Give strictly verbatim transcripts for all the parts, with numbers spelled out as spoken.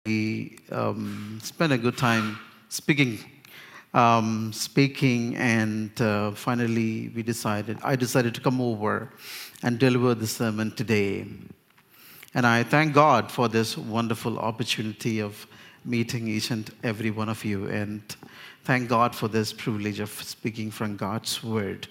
we um, spent a good time speaking, um, speaking, and uh, finally we decided, I decided to come over and deliver the sermon today. And I thank God for this wonderful opportunity of meeting each and every one of you, and thank God for this privilege of speaking from God's Word.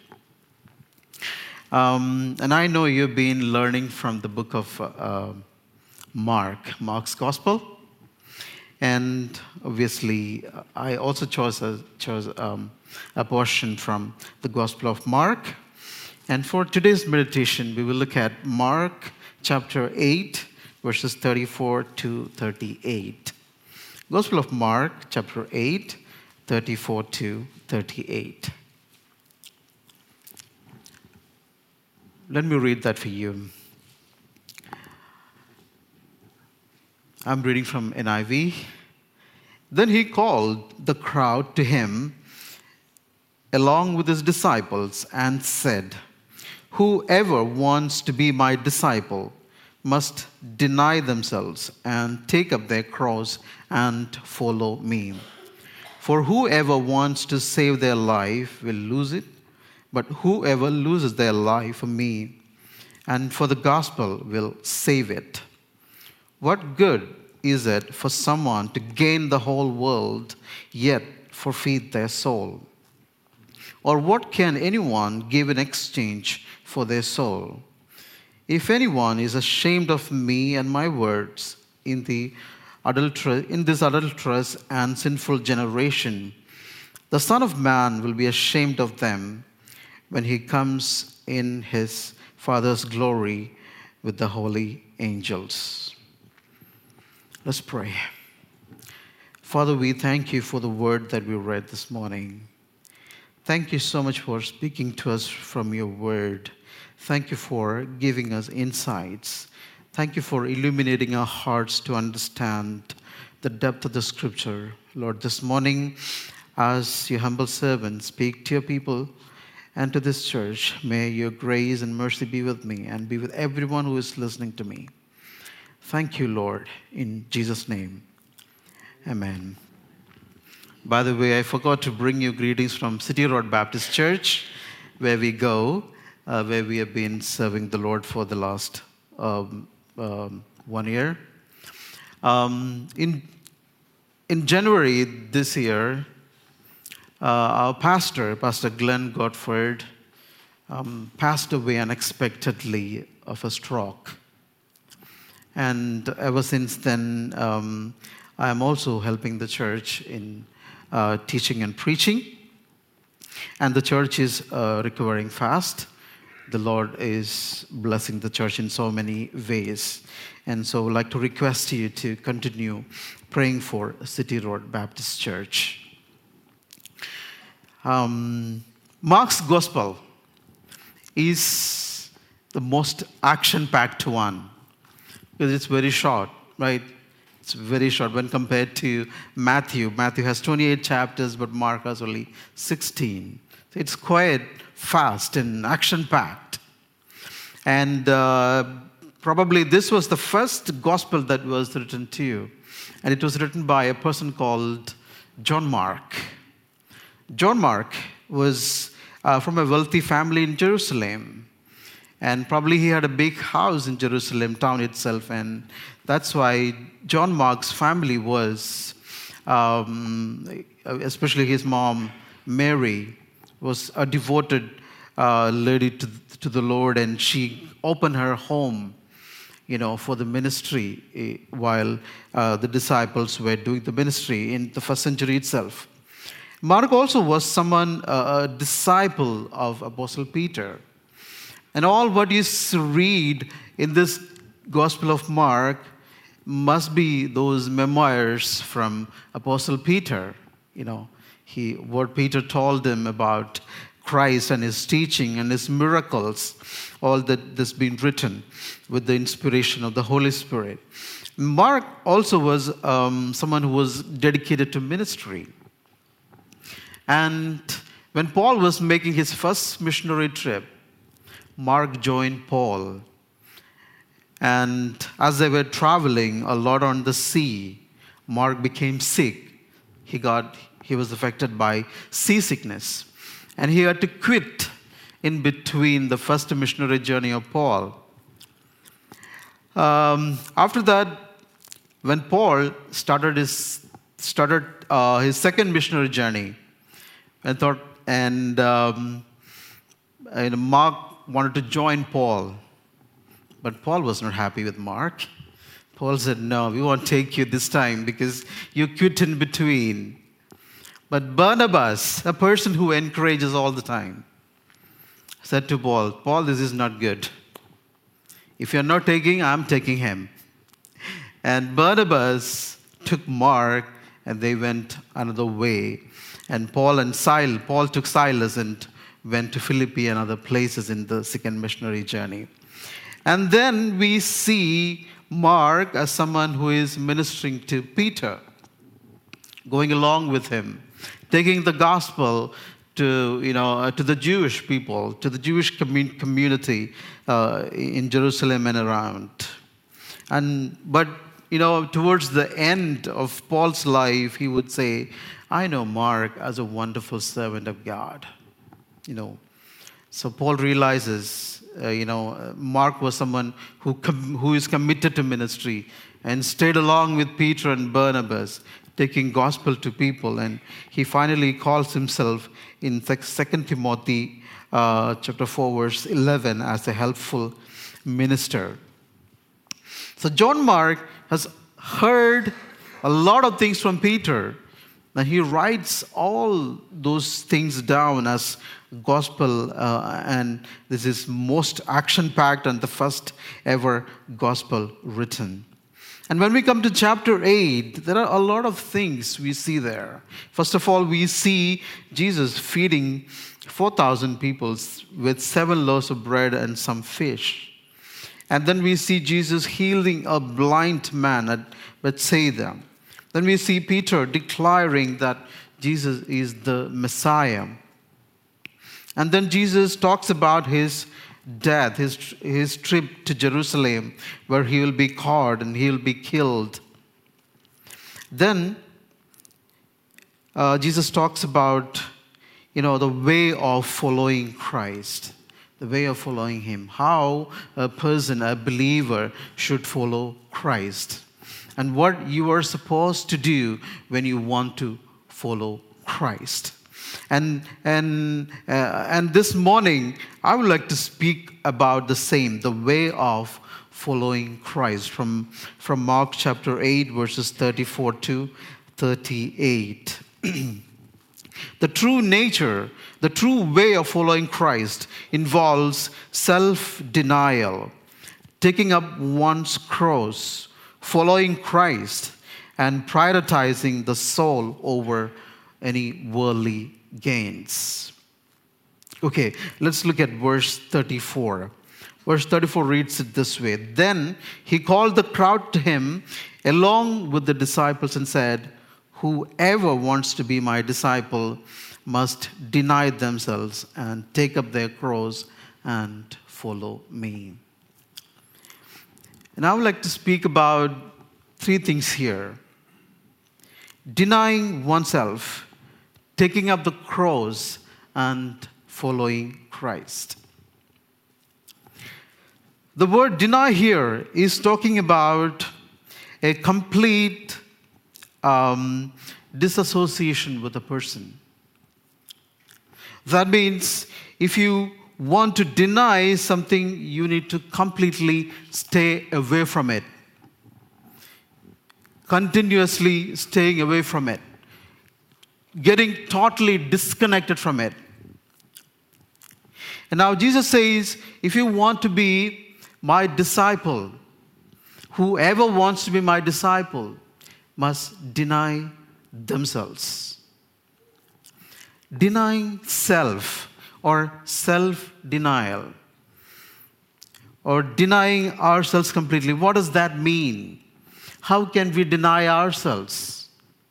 Um, and I know you've been learning from the book of uh, Mark, Mark's Gospel. And obviously, I also chose, a, chose um, a portion from the Gospel of Mark. And for today's meditation, we will look at Mark chapter eight, verses thirty-four to thirty-eight. Gospel of Mark chapter eight, thirty-four to thirty-eight. Let me read that for you. I'm reading from N I V. Then he called the crowd to him along with his disciples and said, "Whoever wants to be my disciple must deny themselves and take up their cross and follow me. For whoever wants to save their life will lose it, but whoever loses their life for me and for the gospel will save it. What good is it for someone to gain the whole world yet forfeit their soul? Or what can anyone give in exchange for their soul? If anyone is ashamed of me and my words in the adulter- in this adulterous and sinful generation, the Son of Man will be ashamed of them when he comes in his Father's glory with the holy angels." Let's pray. Father, we thank you for the word that we read this morning. Thank you so much for speaking to us from your word. Thank you for giving us insights. Thank you for illuminating our hearts to understand the depth of the scripture. Lord, this morning, as your humble servant, speak to your people and to this church. May your grace and mercy be with me and be with everyone who is listening to me. Thank you, Lord, in Jesus' name. Amen. By the way, I forgot to bring you greetings from City Road Baptist Church, where we go, uh, where we have been serving the Lord for the last um, um, one year. Um, in, in January this year, uh, our pastor, Pastor Glenn Godford, um, passed away unexpectedly of a stroke. And ever since then, um, I am also helping the church in uh, teaching and preaching. And the church is uh, recovering fast. The Lord is blessing the church in so many ways. And so I would like to request you to continue praying for City Road Baptist Church. Um, Mark's Gospel is the most action-packed one, because it's very short, right? It's very short when compared to Matthew. Matthew has twenty-eight chapters, but Mark has only sixteen. So it's quite fast and action-packed. And uh, probably this was the first gospel that was written to you. And it was written by a person called John Mark. John Mark was uh, from a wealthy family in Jerusalem. And probably he had a big house in Jerusalem town itself, and that's why John Mark's family was, um, especially his mom, Mary, was a devoted uh, lady to, to the Lord, and she opened her home, you know, for the ministry eh, while uh, the disciples were doing the ministry in the first century itself. Mark also was someone, uh, a disciple of Apostle Peter. And all what you read in this Gospel of Mark must be those memoirs from Apostle Peter. You know, he what Peter told him about Christ and his teaching and his miracles, all that has been written with the inspiration of the Holy Spirit. Mark also was um, someone who was dedicated to ministry. And when Paul was making his first missionary trip, Mark joined Paul. And as they were traveling a lot on the sea, Mark became sick. He got he was affected by seasickness, and he had to quit in between the first missionary journey of Paul. Um, after that, when Paul started his started uh, his second missionary journey, I thought, and, um, and Mark wanted to join Paul, but Paul was not happy with Mark. Paul said, "No, we won't take you this time because you quit in between." But Barnabas, a person who encourages all the time, said to Paul, "Paul, this is not good. If you're not taking, I'm taking him." And Barnabas took Mark, and they went another way. And Paul and Silas, Paul took Silas and went to Philippi and other places in the second missionary journey. And then we see Mark as someone who is ministering to Peter, going along with him, taking the gospel to, you know, uh, to the Jewish people, to the Jewish commun- community uh, in Jerusalem and around. And but you know, towards the end of Paul's life, he would say, "I know Mark as a wonderful servant of God." You know, so Paul realizes, uh, you know, uh, Mark was someone who com- who is committed to ministry and stayed along with Peter and Barnabas, taking gospel to people. And he finally calls himself in Second Timothy uh, chapter four, verse eleven, as a helpful minister. So John Mark has heard a lot of things from Peter, and he writes all those things down as gospel, uh, and this is most action-packed and the first ever gospel written. And when we come to chapter eight, there are a lot of things we see there. First of all, we see Jesus feeding four thousand people with seven loaves of bread and some fish. And then we see Jesus healing a blind man at Bethsaida. Then we see Peter declaring that Jesus is the Messiah. And then Jesus talks about his death, his, his trip to Jerusalem, where he will be caught and he will be killed. Then uh, Jesus talks about, you know, the way of following Christ, the way of following him, how a person, a believer, should follow Christ, and what you are supposed to do when you want to follow Christ. And and uh, and this morning, I would like to speak about the same, the way of following Christ, from, from Mark chapter eight, verses thirty-four to thirty-eight. The true nature, the true way of following Christ involves self-denial, taking up one's cross, following Christ, and prioritizing the soul over any worldly gains. Okay, let's look at verse thirty-four. Verse thirty-four reads it this way: "Then he called the crowd to him along with the disciples and said, 'Whoever wants to be my disciple must deny themselves and take up their cross and follow me.'" And I would like to speak about three things here: denying oneself, taking up the cross, and following Christ. The word deny here is talking about a complete um, disassociation with a person. That means if you want to deny something, you need to completely stay away from it. Continuously staying away from it. Getting totally disconnected from it. And now Jesus says, if you want to be my disciple, whoever wants to be my disciple must deny themselves. Denying self, or self-denial, or denying ourselves completely. What does that mean? How can we deny ourselves?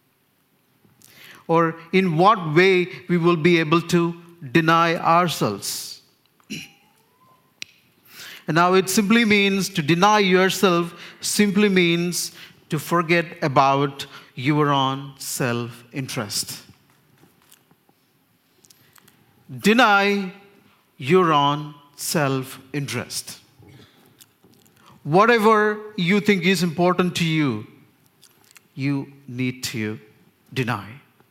Or in what way we will be able to deny ourselves? And now it simply means, to deny yourself simply means to forget about your own self-interest. Deny your own self-interest. Whatever you think is important to you, you need to deny.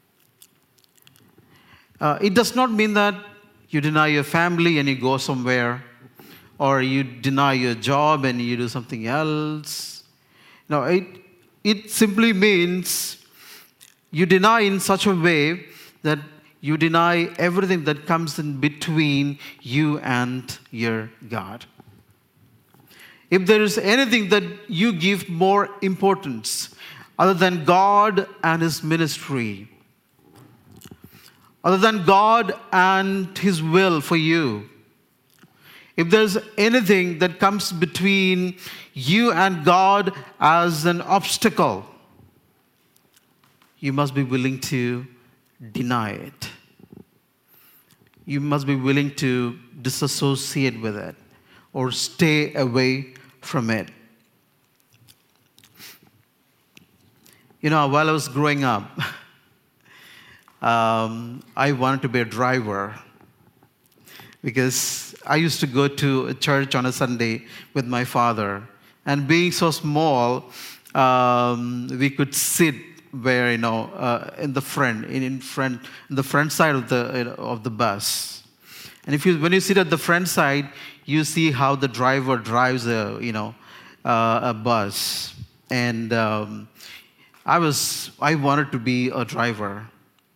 Uh, it does not mean that you deny your family and you go somewhere, or you deny your job and you do something else. No, it, it simply means you deny in such a way that you deny everything that comes in between you and your God. If there is anything that you give more importance other than God and His ministry, other than God and His will for you, if there's anything that comes between you and God as an obstacle, you must be willing to deny it. You must be willing to disassociate with it or stay away from it. You know, while I was growing up, um, I wanted to be a driver because I used to go to a church on a Sunday with my father. And being so small, um, we could sit where, you know, uh, in the front, in, in front, in the front side of the you know, of the bus. And if you, when you sit at the front side, you see how the driver drives a, you know, uh, a bus. And um, I was, I wanted to be a driver.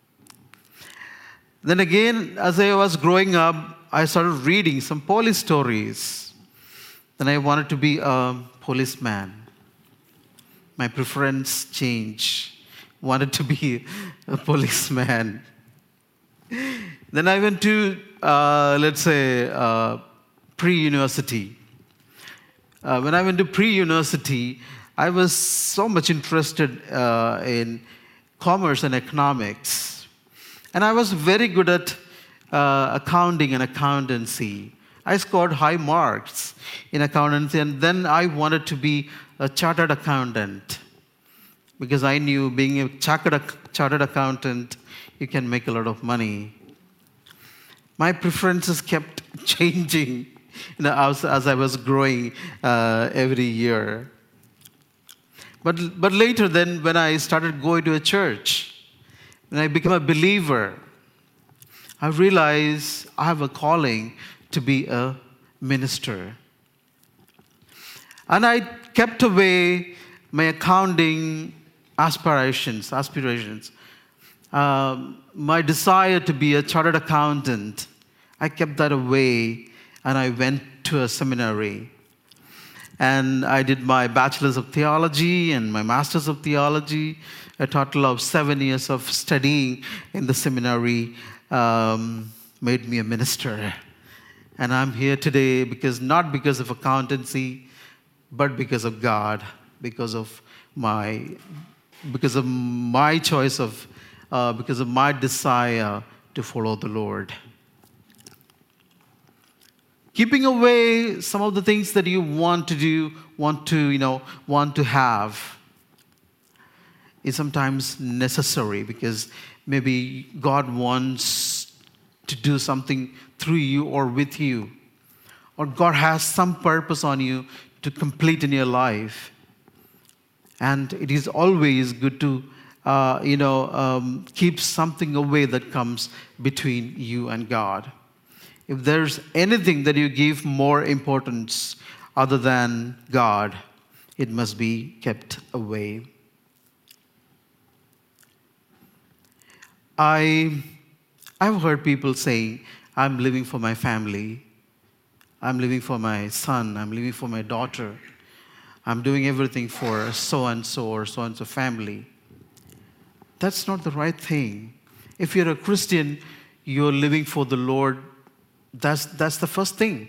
Then again, as I was growing up, I started reading some police stories. Then I wanted to be a policeman. My preference changed. Wanted to be a policeman. Then I went to, uh, let's say, uh, pre-university. Uh, when I went to pre-university, I was so much interested uh, in commerce and economics. And I was very good at uh, accounting and accountancy. I scored high marks in accountancy, and then I wanted to be a chartered accountant because I knew being a chartered, chartered accountant, you can make a lot of money. My preferences kept changing, you know, as, as I was growing uh, every year. But, but later then, when I started going to a church, when I became a believer, I realized I have a calling to be a minister. And I kept away my accounting aspirations, aspirations. Um, my desire to be a chartered accountant, I kept that away, and I went to a seminary. And I did my bachelor's of theology and my master's of theology, a total of seven years of studying in the seminary um, made me a minister. And I'm here today because not because of accountancy, but because of God, because of my, because of my choice of, uh, because of my desire to follow the Lord. Keeping away some of the things that you want to do, want to, you know, want to have is sometimes necessary because maybe God wants to do something through you or with you. Or God has some purpose on you to complete in your life. And it is always good to, uh, you know, um, keep something away that comes between you and God. If there's anything that you give more importance other than God, it must be kept away. I, I've heard people saying, I'm living for my family. I'm living for my son. I'm living for my daughter. I'm doing everything for so-and-so or so-and-so family. That's not the right thing. If you're a Christian, you're living for the Lord. That's, that's the first thing.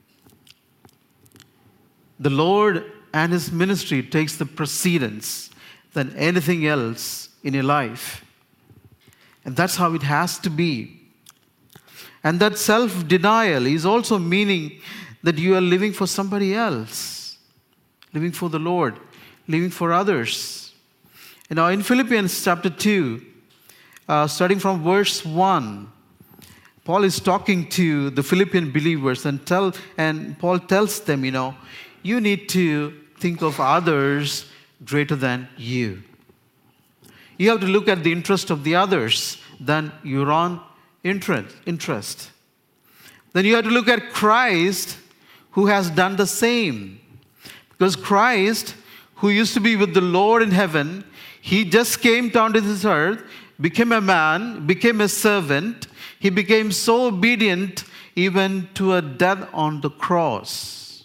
The Lord and His ministry takes the precedence than anything else in your life. And that's how it has to be. And that self-denial is also meaning that you are living for somebody else, living for the Lord, living for others. You know, in Philippians chapter two, uh, starting from verse one, Paul is talking to the Philippian believers and tell and Paul tells them, you know, you need to think of others greater than you. You have to look at the interest of the others than your own interest. interest. Then you have to look at Christ, who has done the same. Because Christ, who used to be with the Lord in heaven, he just came down to this earth, became a man, became a servant. He became so obedient even to a death on the cross.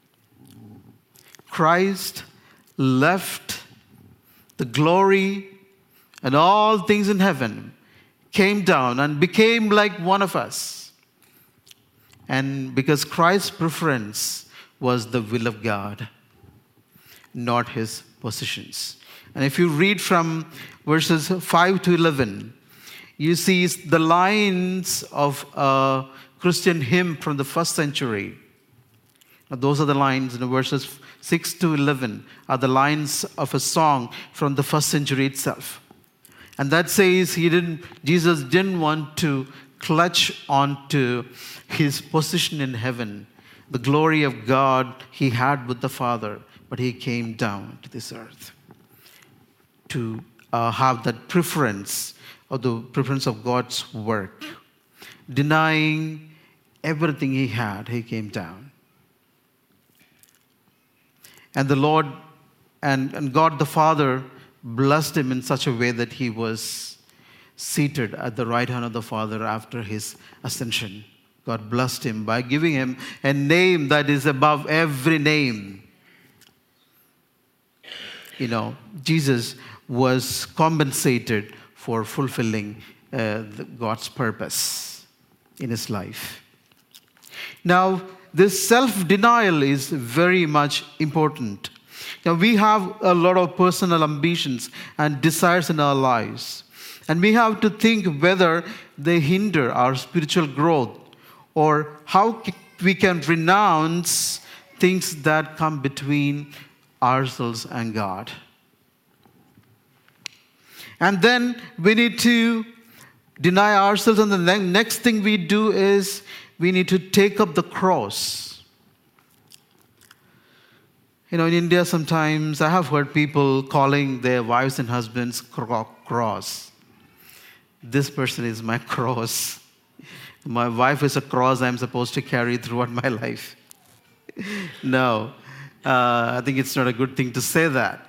Christ left the glory and all things in heaven, came down and became like one of us. And because Christ's preference was the will of God, not his positions. And if you read from verses five to eleven, you see the lines of a Christian hymn from the first century. Now, those are the lines in the verses six to eleven are the lines of a song from the first century itself. And that says he didn't, Jesus didn't want to clutch onto his position in heaven, the glory of God he had with the Father, but he came down to this earth to uh, have that preference of the preference of God's work. Denying everything he had, he came down. And the Lord and, and God the Father blessed him in such a way that he was seated at the right hand of the Father after his ascension. God blessed him by giving him a name that is above every name. You know, Jesus was compensated for fulfilling uh, the, God's purpose in his life. Now, this self-denial is very much important. Now, we have a lot of personal ambitions and desires in our lives. And we have to think whether they hinder our spiritual growth or how we can renounce things that come between ourselves and God. And then we need to deny ourselves, and the next thing we do is we need to take up the cross. You know, in India sometimes I have heard people calling their wives and husbands cross. This person is my cross. My wife is a cross I'm supposed to carry throughout my life. No, uh, I think it's not a good thing to say that.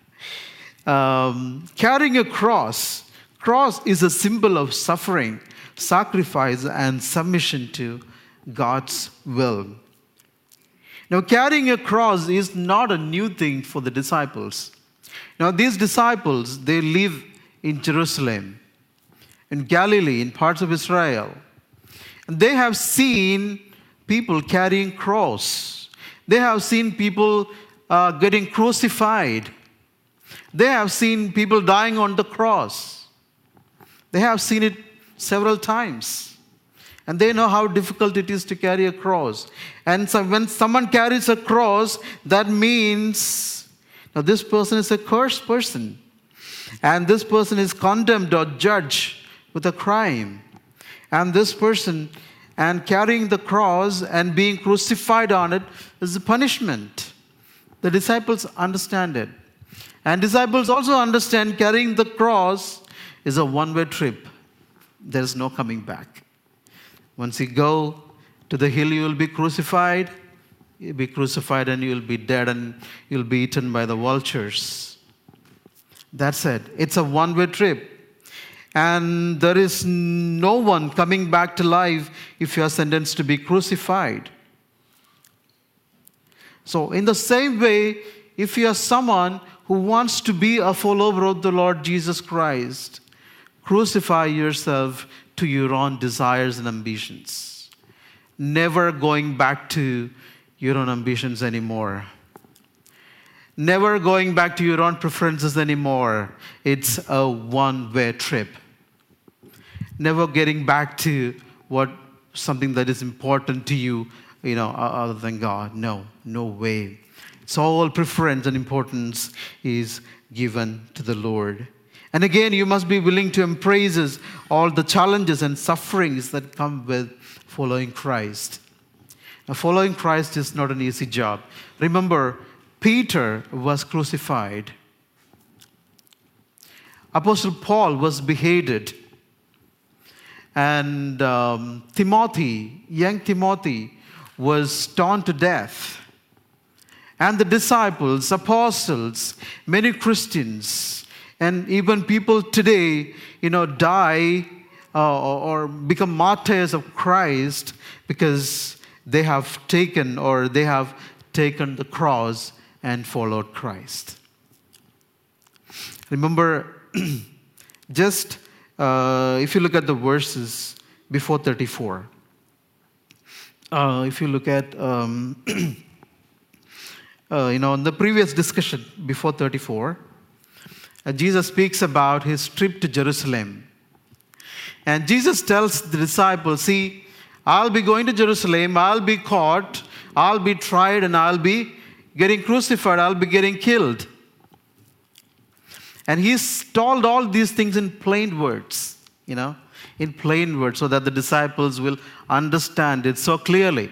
Um, carrying a cross, cross is a symbol of suffering, sacrifice, and submission to God's will. Now, carrying a cross is not a new thing for the disciples. Now, these disciples, they live in Jerusalem, in Galilee, in parts of Israel. And they have seen people carrying cross. They have seen people uh, getting crucified. They have seen people dying on the cross. They have seen it several times. And they know how difficult it is to carry a cross. And so when someone carries a cross, that means now this person is a cursed person. And this person is condemned or judged with a crime. And this person, and carrying the cross and being crucified on it is a punishment. The disciples understand it. And disciples also understand carrying the cross is a one-way trip. There is no coming back. Once you go to the hill, you will be crucified. You'll be crucified and you will be dead and you'll be eaten by the vultures. That's it. It's a one-way trip. And there is no one coming back to life if you are sentenced to be crucified. So in the same way, if you are someone who wants to be a follower of the Lord Jesus Christ, crucify yourself to your own desires and ambitions. Never going back to your own ambitions anymore. Never going back to your own preferences anymore. It's a one-way trip. Never getting back to what something that is important to you, you know, other than God. No, no way. Sole preference and importance is given to the Lord. And again, you must be willing to embrace all the challenges and sufferings that come with following Christ. Now, following Christ is not an easy job. Remember, Peter was crucified. Apostle Paul was beheaded. And um, Timothy, young Timothy, was stoned to death. And the disciples, apostles, many Christians, and even people today, you know, die uh, or become martyrs of Christ because they have taken or they have taken the cross and followed Christ. Remember, just uh, if you look at the verses before thirty-four, uh, if you look at, um, uh, you know, in the previous discussion before thirty-four, uh, Jesus speaks about his trip to Jerusalem. And Jesus tells the disciples, see, I'll be going to Jerusalem, I'll be caught, I'll be tried, and I'll be getting crucified, I'll be getting killed. And he's told all these things in plain words, you know, in plain words, so that the disciples will understand it so clearly.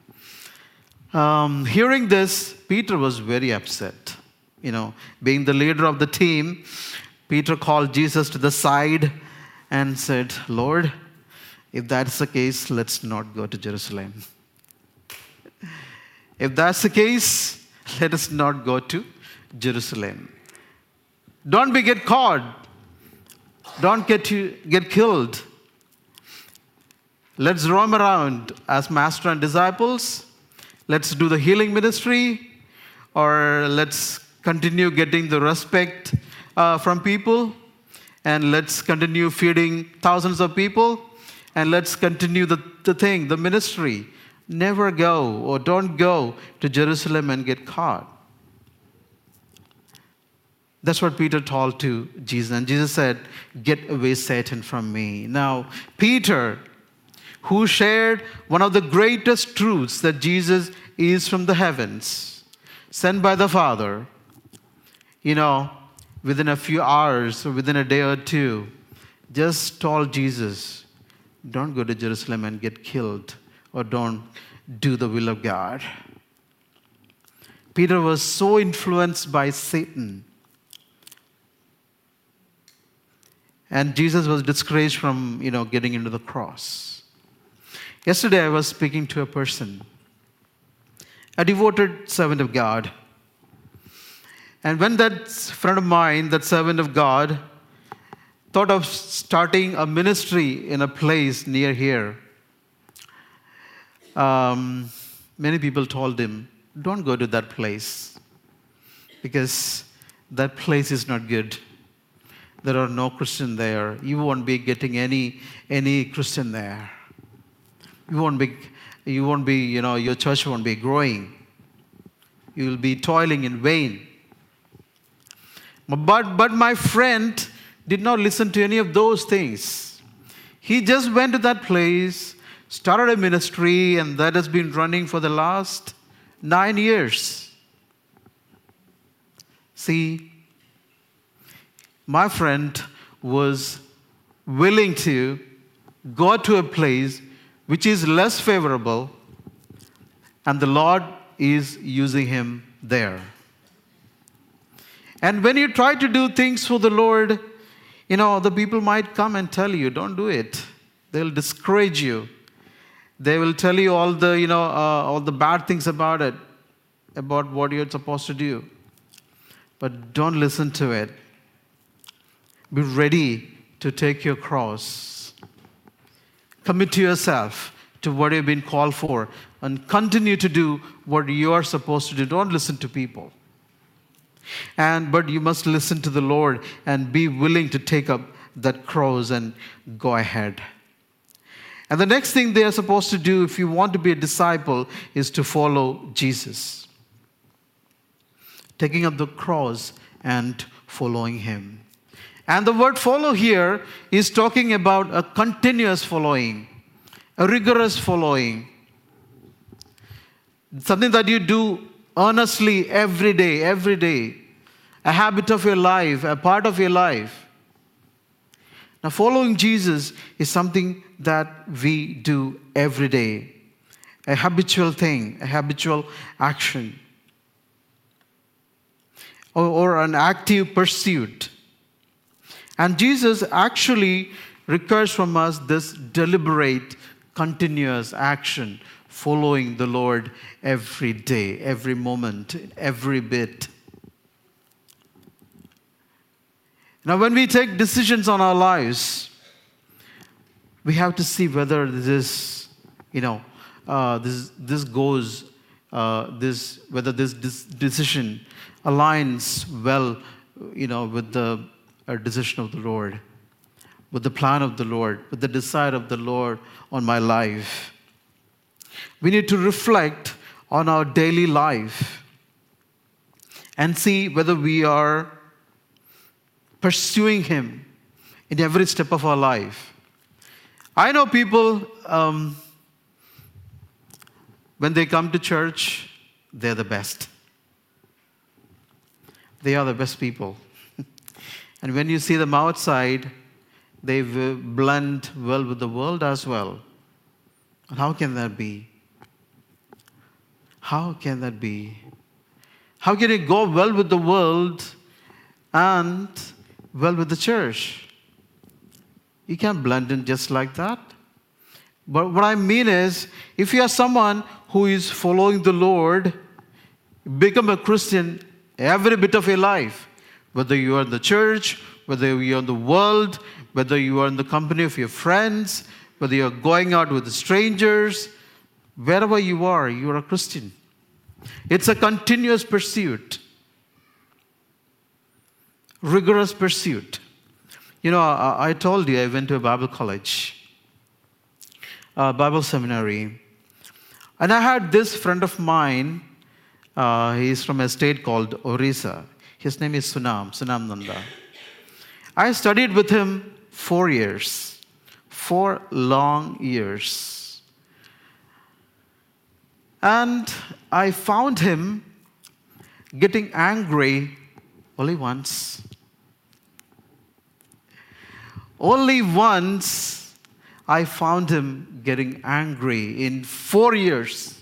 Um, hearing this, Peter was very upset. You know, being the leader of the team, Peter called Jesus to the side and said, Lord, if that's the case, let's not go to Jerusalem. If that's the case, let us not go to Jerusalem. Don't be get caught. Don't get to get killed. Let's roam around as master and disciples. Let's do the healing ministry, or let's continue getting the respect uh, from people, and let's continue feeding thousands of people, and let's continue the, the thing, the ministry. Never go or don't go to Jerusalem and get caught. That's what Peter told to Jesus. And Jesus said, get away, Satan, from me. Now, Peter, who shared one of the greatest truths that Jesus is from the heavens, sent by the Father, you know, within a few hours or within a day or two, just told Jesus, don't go to Jerusalem and get killed, or don't do the will of God. Peter was so influenced by Satan. And Jesus was discouraged from, you know, getting into the cross. Yesterday I was speaking to a person, a devoted servant of God. And when that friend of mine, that servant of God, thought of starting a ministry in a place near here, um, many people told him, don't go to that place because that place is not good. There are no Christian there. You won't be getting any any Christian there. You won't be, you won't be, you know, your church won't be growing. You will be toiling in vain. But, but my friend did not listen to any of those things. He just went to that place, started a ministry, and that has been running for the last nine years. See, my friend was willing to go to a place which is less favorable, and the Lord is using him there. And when you try to do things for the Lord, you know, the people might come and tell you, don't do it. They'll discourage you. They will tell you all the, you know, uh, all the bad things about it, about what you're supposed to do. But don't listen to it. Be ready to take your cross. Commit to yourself to what you've been called for and continue to do what you are supposed to do. Don't listen to people. And but you must listen to the Lord and be willing to take up that cross and go ahead. And the next thing they are supposed to do if you want to be a disciple is to follow Jesus. Taking up the cross and following him. And the word follow here is talking about a continuous following, a rigorous following. Something that you do earnestly every day, every day. A habit of your life, a part of your life. Now, following Jesus is something that we do every day. A habitual thing, a habitual action. Or, or an active pursuit. And Jesus actually requires from us this deliberate, continuous action, following the Lord every day, every moment, every bit. Now, when we take decisions on our lives, we have to see whether this, you know, uh, this this goes, uh, this whether this, this decision aligns well, you know, with the uh, decision of the Lord, with the plan of the Lord, with the desire of the Lord on my life. We need to reflect on our daily life and see whether we are pursuing Him in every step of our life. I know people, um, when they come to church, they're the best. They are the best people. And when you see them outside, they blend well with the world as well. And how can that be? How can that be? How can it go well with the world and well with the church? You can't blend in just like that. But what I mean is, if you are someone who is following the Lord, become a Christian every bit of your life, whether you are in the church, whether you are in the world, whether you are in the company of your friends, whether you are going out with the strangers, wherever you are, you are a Christian. It's a continuous pursuit. Rigorous pursuit. You know, I, I told you I went to a Bible college, a Bible seminary. And I had this friend of mine. Uh, he's from a state called Orissa. His name is Sunam, Sunam Nanda. I studied with him four years. Four long years. And I found him getting angry only once. Only once I found him getting angry in four years.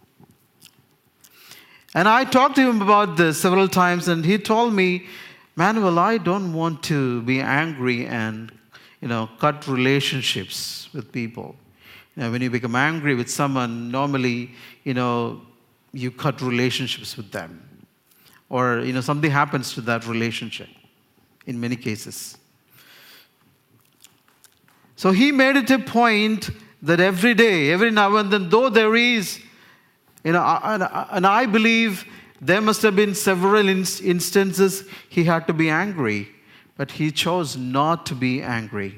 And I talked to him about this several times, and he told me, Manuel, I don't want to be angry and, you know, cut relationships with people. You know, when you become angry with someone, normally, you know, you cut relationships with them. Or, you know, something happens to that relationship in many cases. So he made it a point that every day, every now and then, though there is, you know, and I believe there must have been several instances he had to be angry, but he chose not to be angry.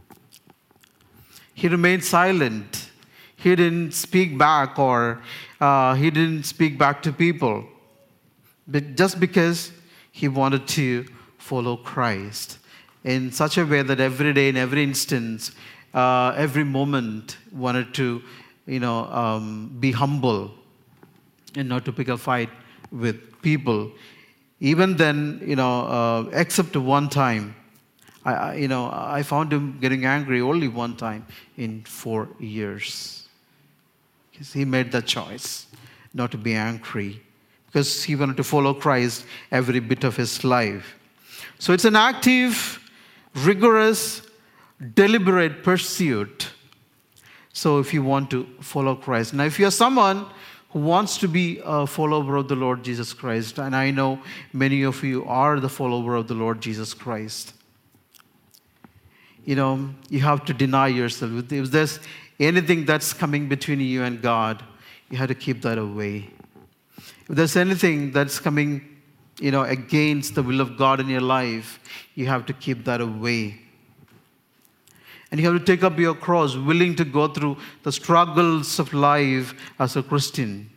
He remained silent. He didn't speak back, or uh, he didn't speak back to people, but just because he wanted to follow Christ in such a way that every day, in every instance, uh, every moment, wanted to, you know, um, be humble and not to pick a fight with people. Even then, you know, uh, except one time, I, I, you know, I found him getting angry only one time in four years. Because he made that choice not to be angry, because he wanted to follow Christ every bit of his life. So it's an active, rigorous, deliberate pursuit. So if you want to follow Christ. Now, if you're someone who wants to be a follower of the Lord Jesus Christ, and I know many of you are the follower of the Lord Jesus Christ, you know, you have to deny yourself. If there's anything that's coming between you and God, you have to keep that away. If there's anything that's coming, you know, against the will of God in your life, you have to keep that away. And you have to take up your cross, willing to go through the struggles of life as a Christian.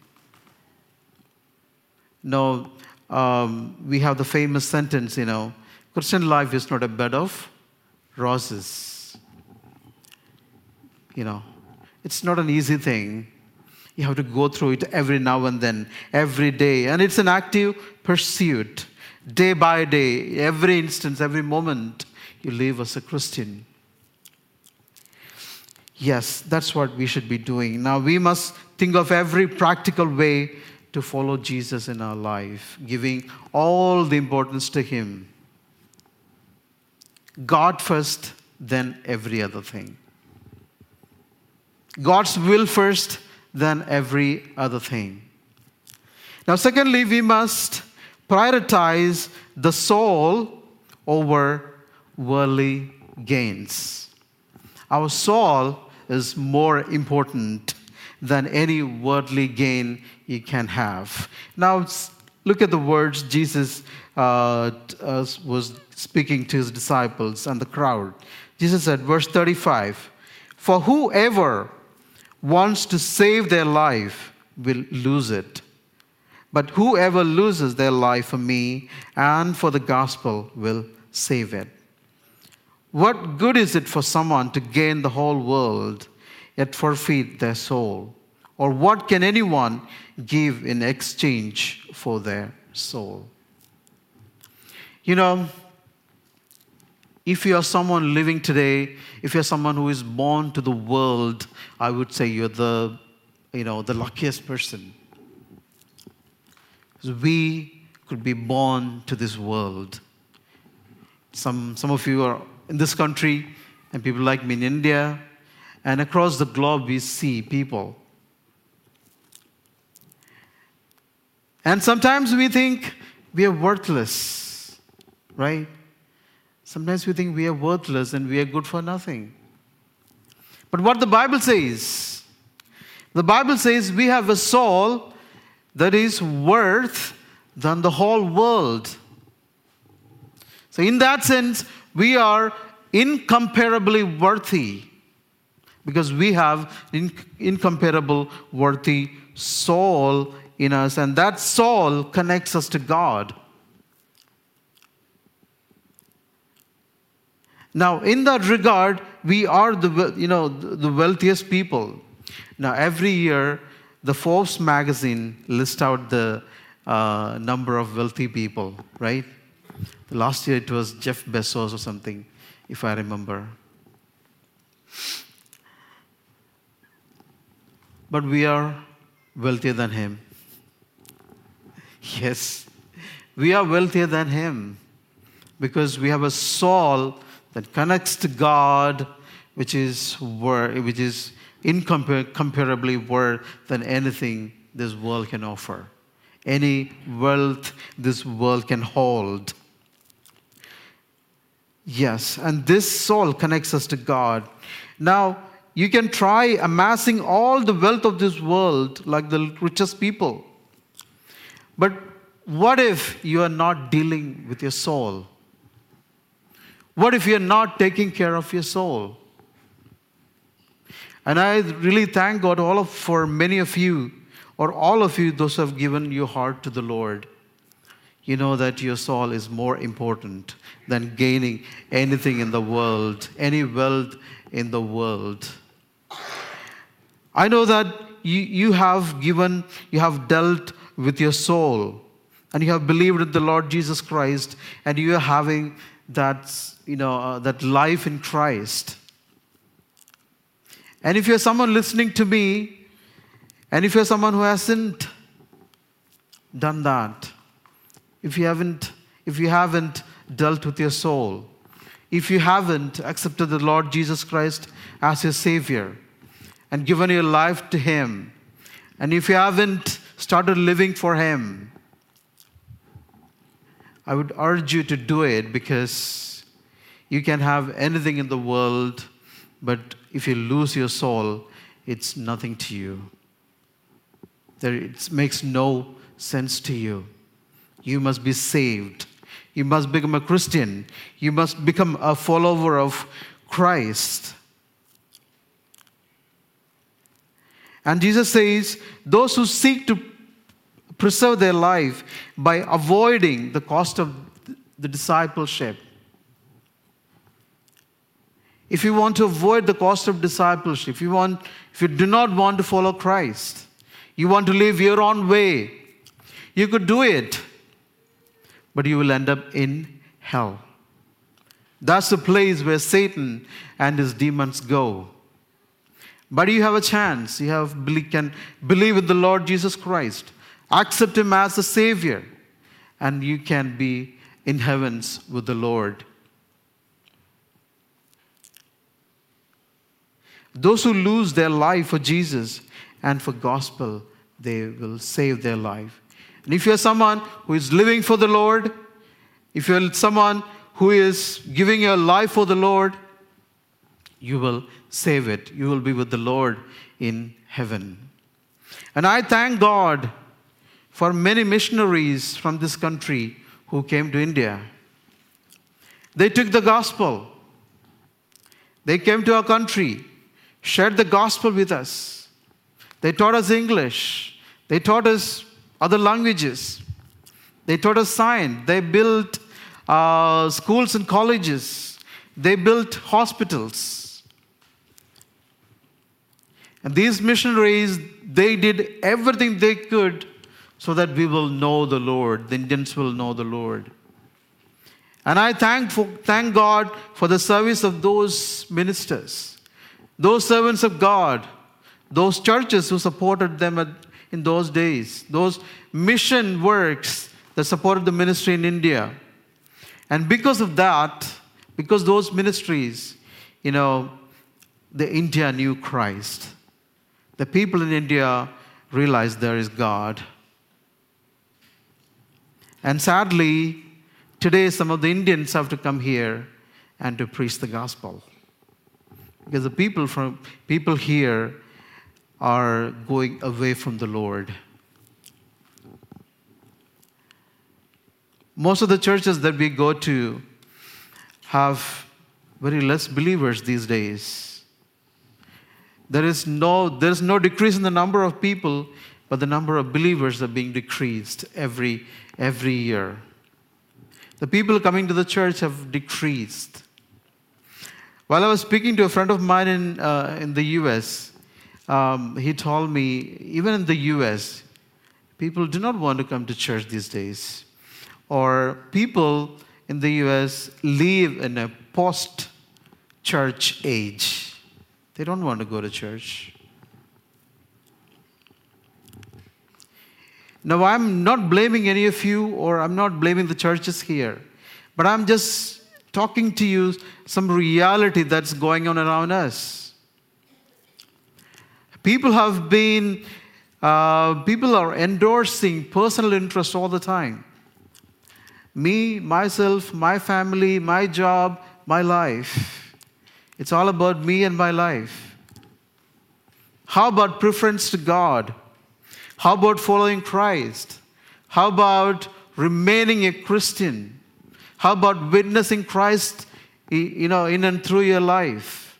No, um, we have the famous sentence, you know, Christian life is not a bed of roses. You know, it's not an easy thing. You have to go through it every now and then, every day. And it's an active pursuit, day by day, every instance, every moment you live as a Christian. Yes, that's what we should be doing. Now we must think of every practical way to follow Jesus in our life, giving all the importance to Him. God first, then every other thing. God's will first, then every other thing. Now, secondly, we must prioritize the soul over worldly gains. Our soul is more important than any worldly gain you can have. Now, look at the words Jesus uh, uh, was speaking to His disciples and the crowd. Jesus said, verse thirty-five, "For whoever wants to save their life will lose it. But whoever loses their life for me and for the gospel will save it. What good is it for someone to gain the whole world yet forfeit their soul? Or what can anyone give in exchange for their soul?" You know, if you are someone living today, if you're someone who is born to the world, I would say you're the, you know, the luckiest person. We could be born to this world. Some, some of you are in this country, and people like me in India, and across the globe we see people. And sometimes we think we are worthless, right? Sometimes we think we are worthless and we are good for nothing. But what the Bible says, the Bible says we have a soul that is worth than the whole world. So in that sense, we are incomparably worthy because we have an incomparable worthy soul in us, and that soul connects us to God. Now, in that regard, we are the, you know, the wealthiest people. Now, every year, the Forbes magazine lists out the uh, number of wealthy people, right? Last year, it was Jeff Bezos or something, if I remember. But we are wealthier than him. Yes, we are wealthier than him because we have a soul that connects to God, which is worth, which is incomparably worth than anything this world can offer, any wealth this world can hold. Yes, and this soul connects us to God. Now, you can try amassing all the wealth of this world like the richest people. But what if you are not dealing with your soul? What if you're not taking care of your soul? And I really thank God all of, for many of you, or all of you, those who have given your heart to the Lord. You know that your soul is more important than gaining anything in the world, any wealth in the world. I know that you, you have given, you have dealt with your soul, and you have believed in the Lord Jesus Christ, and you are having that, you know, uh, that life in Christ. And if you're someone listening to me, and if you're someone who hasn't done that, if you haven't, if you haven't dealt with your soul, if you haven't accepted the Lord Jesus Christ as your Savior and given your life to Him, and if you haven't started living for Him, I would urge you to do it, because you can have anything in the world, but if you lose your soul, it's nothing to you. There, it makes no sense to you. You must be saved. You must become a Christian. You must become a follower of Christ. And Jesus says, those who seek to preserve their life by avoiding the cost of the discipleship. If you want to avoid the cost of discipleship, if you want, if you do not want to follow Christ, You want to live your own way. You could do it, but you will end up in hell. That's the place where Satan and his demons go. But you have a chance. You have, can believe in the Lord Jesus Christ. Accept Him as the Savior. And you can be in heavens with the Lord. Those who lose their life for Jesus and for gospel, they will save their life. And if you're someone who is living for the Lord, if you're someone who is giving your life for the Lord, you will save it. You will be with the Lord in heaven. And I thank God for many missionaries from this country who came to India. They took the gospel. They came to our country, shared the gospel with us. They taught us English. They taught us other languages. They taught us science. They built uh, schools and colleges. They built hospitals. And these missionaries, they did everything they could so that we will know the Lord. The Indians will know the Lord. And I thank, for, thank God for the service of those ministers, those servants of God, those churches who supported them at, in those days, those mission works that supported the ministry in India. And because of that, because those ministries, you know, the India knew Christ. The people in India realized there is God. And sadly, today some of the Indians have to come here and to preach the gospel. Because the people from people here are going away from the Lord. Most of the churches that we go to have very less believers these days. There is no, there is no decrease in the number of people, but the number of believers are being decreased every, every year. The people coming to the church have decreased. While I was speaking to a friend of mine in, uh, in the U S, um, he told me, even in the U S, people do not want to come to church these days. Or people in the U S live in a post-church age. They don't want to go to church. Now, I'm not blaming any of you, or I'm not blaming the churches here, but I'm just talking to you some reality that's going on around us. People have been, uh, people are endorsing personal interest all the time. Me, myself, my family, my job, my life. It's all about me and my life. How about preference to God? How about following Christ? How about remaining a Christian? How about witnessing Christ, you know, in and through your life?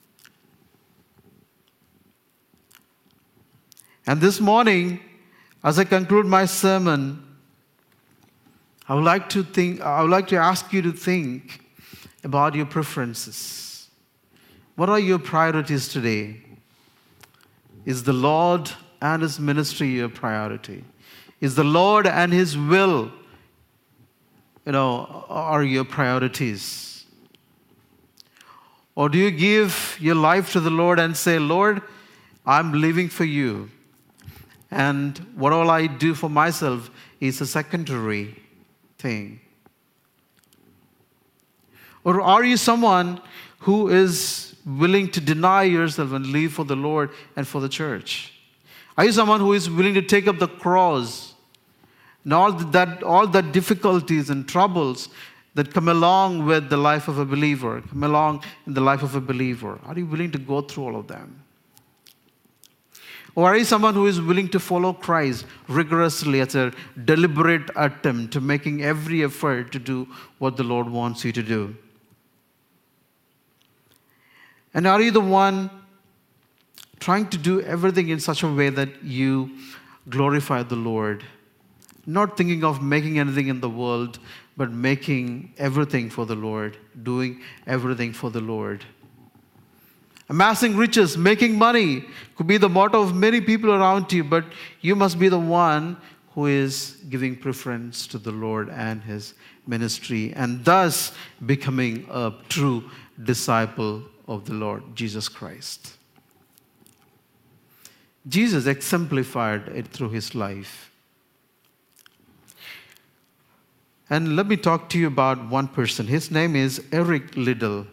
And this morning, as I conclude my sermon, I would like to think, I would like to ask you to think about your preferences. What are your priorities today? Is the Lord and His ministry your priority? Is the Lord and His will, you know, are your priorities? Or do you give your life to the Lord and say, Lord, I'm living for you, and what all I do for myself is a secondary thing? Or are you someone who is willing to deny yourself and live for the Lord and for the church? Are you someone who is willing to take up the cross and all that, all the difficulties and troubles that come along with the life of a believer, come along in the life of a believer? Are you willing to go through all of them? Or are you someone who is willing to follow Christ rigorously as a deliberate attempt to making every effort to do what the Lord wants you to do? And are you the one trying to do everything in such a way that you glorify the Lord? Not thinking of making anything in the world, but making everything for the Lord, doing everything for the Lord. Amassing riches, making money could be the motto of many people around you, but you must be the one who is giving preference to the Lord and His ministry, and thus becoming a true disciple of the Lord Jesus Christ. Jesus exemplified it through His life. And let me talk to you about one person. His name is Eric Liddell.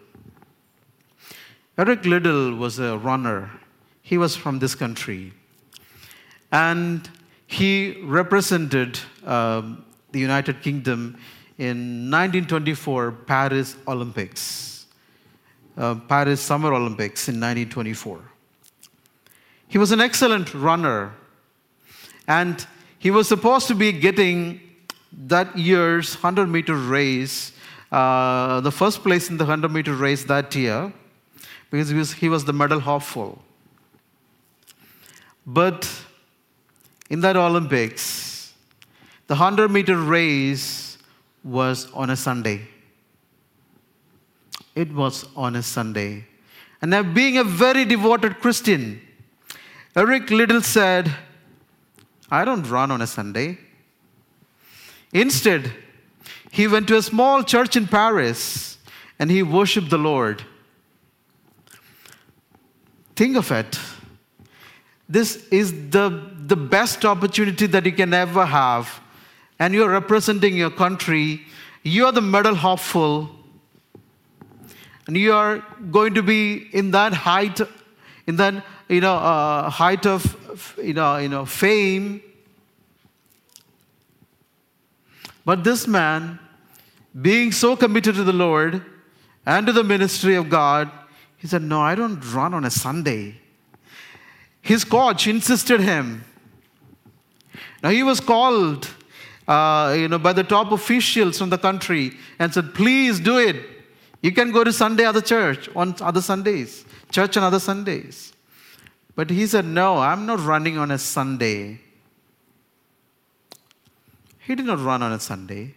Eric Liddell was a runner. He was from this country. And he represented um, the United Kingdom in nineteen twenty-four Paris Olympics. Uh, Paris Summer Olympics in nineteen twenty-four. He was an excellent runner. And he was supposed to be getting that year's one hundred meter race, uh, the first place in the one hundred meter race that year, because he was, he was the medal hopeful. But in that Olympics, the one hundred meter race was on a Sunday. It was on a Sunday. And now, being a very devoted Christian, Eric Liddell said, I don't run on a Sunday. Instead, he went to a small church in Paris and he worshiped the Lord. Think of it. This is the, the best opportunity that you can ever have. And you're representing your country. You are the medal hopeful. And you are going to be in that height, in that you know uh, height of you know you know fame. But this man, being so committed to the Lord and to the ministry of God, he said, no, I don't run on a Sunday. His coach insisted him. Now he was called uh, you know, by the top officials from the country and said, please do it. You can go to Sunday other church on other Sundays, church on other Sundays. But he said, no, I'm not running on a Sunday. He did not run on a Sunday.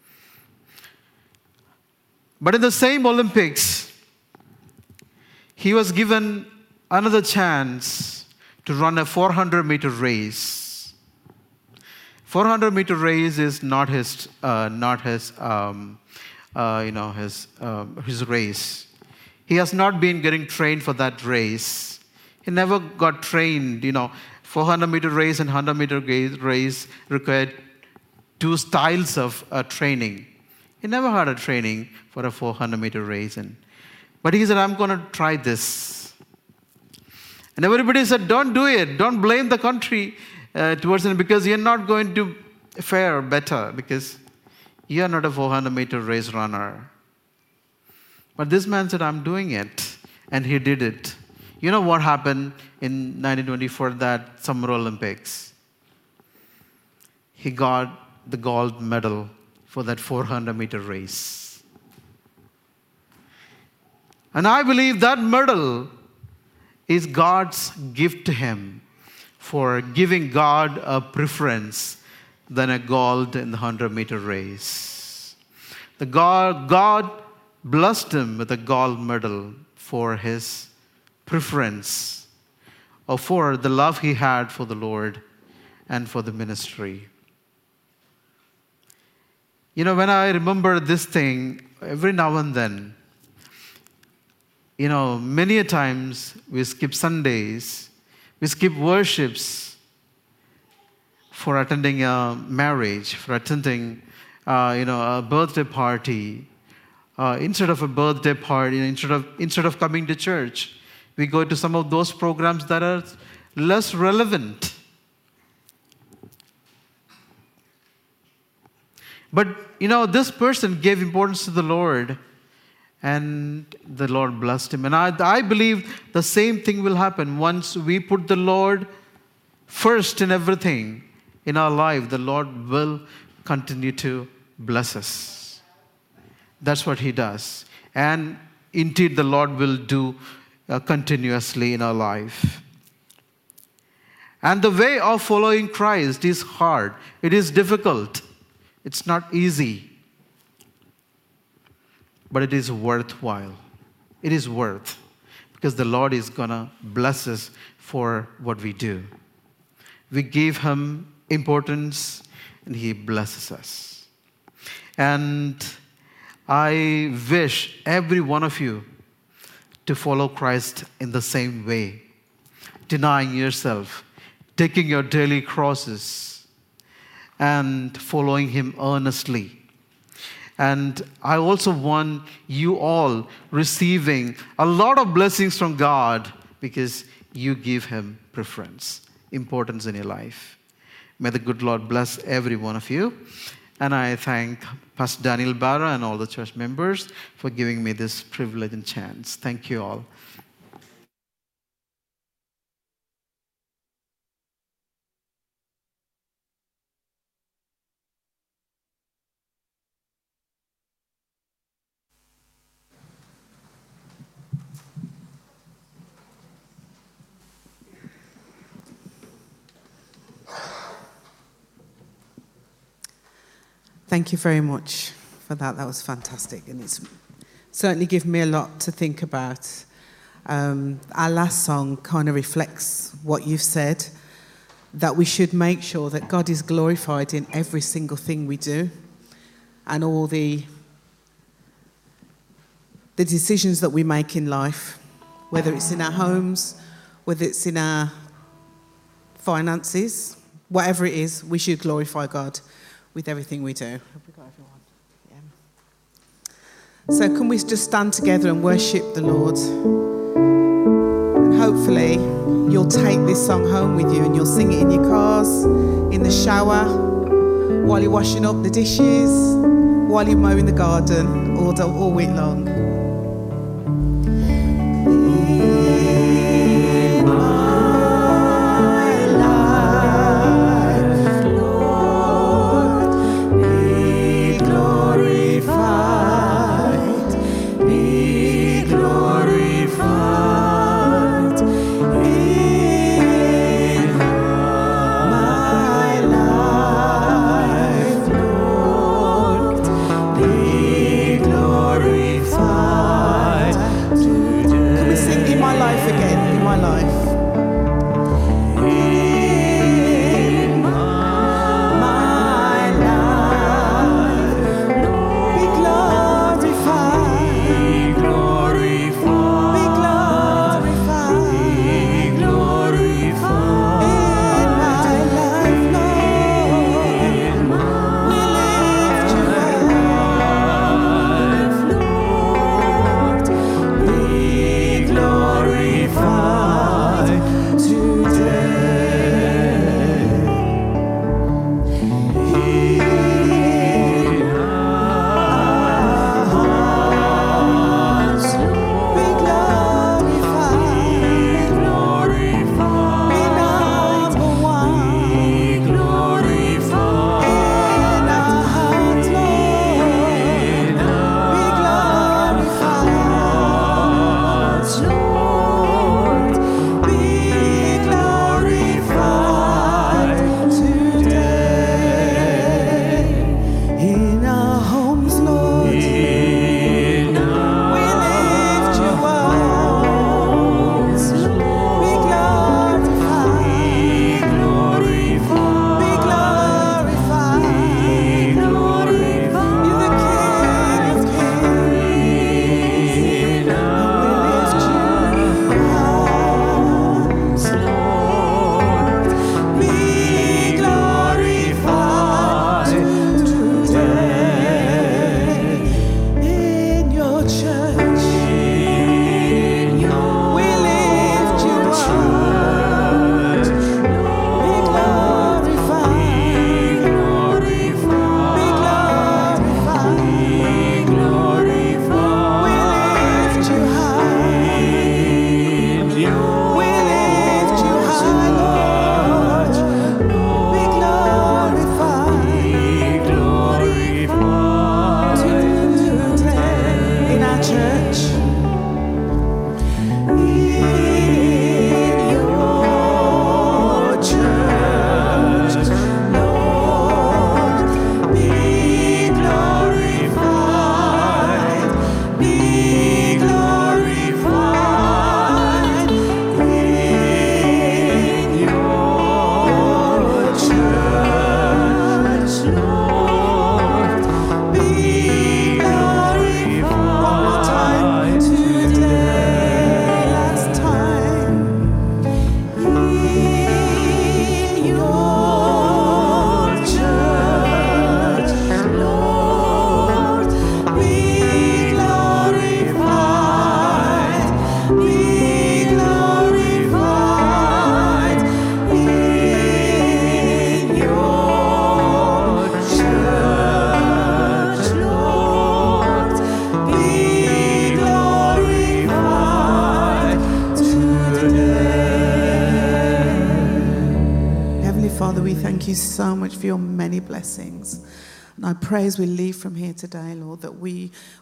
But in the same Olympics, he was given another chance to run a four hundred meter race. four hundred meter race is not his, uh, not his, um, uh, you know, his, uh, his race. He has not been getting trained for that race. He never got trained. You know, four hundred meter race and one hundred meter race required two styles of uh, training. He never had a training for a four hundred meter race. And, but he said, I'm going to try this. And everybody said, don't do it. Don't blame the country uh, towards him because you're not going to fare better because you're not a four hundred meter race runner. But this man said, I'm doing it. And he did it. You know what happened in nineteen twenty-four, that Summer Olympics? He got the gold medal for that four hundred meter race. And I believe that medal is God's gift to him for giving God a preference than a gold in the one hundred meter race. The God, God blessed him with a gold medal for his preference or for the love he had for the Lord and for the ministry. You know, when I remember this thing, every now and then, you know, many a times we skip Sundays, we skip worships for attending a marriage, for attending, uh, you know, a birthday party. Uh, instead of a birthday party, instead of instead of coming to church, we go to some of those programs that are less relevant. But, you know, this person gave importance to the Lord, and the Lord blessed him. And I, I believe the same thing will happen once we put the Lord first in everything in our life. The Lord will continue to bless us. That's what He does. And indeed, the Lord will do uh, continuously in our life. And the way of following Christ is hard. It is difficult. It's not easy, but it is worthwhile. It is worth. because the Lord is going to bless us for what we do. We give him importance and he blesses us. And I wish every one of you to follow Christ in the same way, denying yourself, taking your daily crosses, and following him earnestly. And I also want you all receiving a lot of blessings from God because you give him preference, importance in your life. May the good Lord bless every one of you. And I thank Pastor Daniel Barra and all the church members for giving me this privilege and chance. Thank you all. Thank you very much for that. That was fantastic. And it's certainly given me a lot to think about. Um, our last song kind of reflects what you've said, that we should make sure that God is glorified in every single thing we do and all the, the decisions that we make in life, whether it's in our homes, whether it's in our finances, whatever it is, we should glorify God with everything we do. Have we got everyone? Yeah. So can we just stand together and worship the Lord? And hopefully you'll take this song home with you and you'll sing it in your cars, in the shower, while you're washing up the dishes, while you're mowing the garden, all, all week long. Glorified. thank you so much for your many blessings. And I pray as we leave from here today, Lord, that we